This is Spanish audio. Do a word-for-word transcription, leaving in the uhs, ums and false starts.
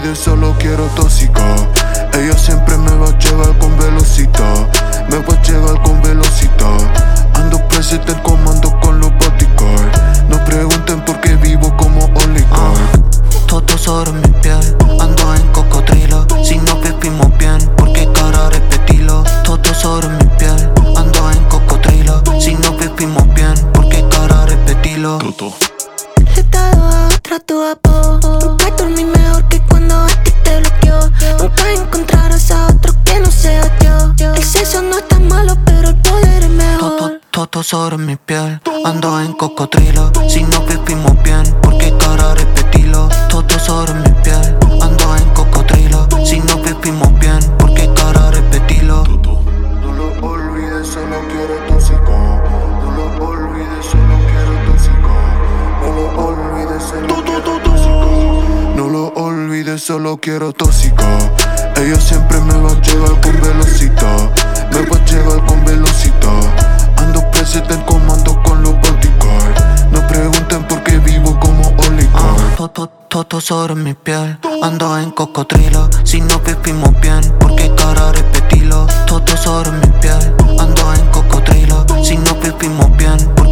olvides, solo quiero tóxico. Ella siempre me va a llevar con velocito. Me va a llevar con velocito. Ando presente en comando con los bodyguard. No pregunten por qué vivo como Oliver. Todo sobre mi piel, ando en cocodrilo. Si no vivimos bien, ¿por qué cara repetirlo? Todo sobre mi piel, ando en cocodrilo. Si no vivimos bien, ¿por qué cara repetirlo? Toto. Le he dado a otra tu apodo. Nunca dormí mejor que cuando a ti te bloqueó. Nunca encontrarás a otro que no sea yo. El sexo no es tan malo, pero el poder es mejor. Todo, todo sobre mi piel, ando en cocodrilo. Si no vivimos bien, ¿por qué cara repetirlo? Todo sobre mi piel, ando en cocodrilo. Si no vivimos bien, ¿por qué cara repetirlo? No lo olvides, solo quiero tóxico. No lo olvides, solo quiero tóxico. No lo olvides, solo quiero tóxico. No lo olvides, solo quiero tóxico. Ella siempre me va a llevar con velocito. Me va a llevar con velocito. Ando presente en comando con los bodyguard. No pregunten por qué vivo como Oliver. Todo, todo sobre mi piel, ando en cocodrilo. Si no vivimos bien, ¿por qué cara repetirlo? Todo sobre mi piel, ando en cocodrilo. Si no vivimos bien,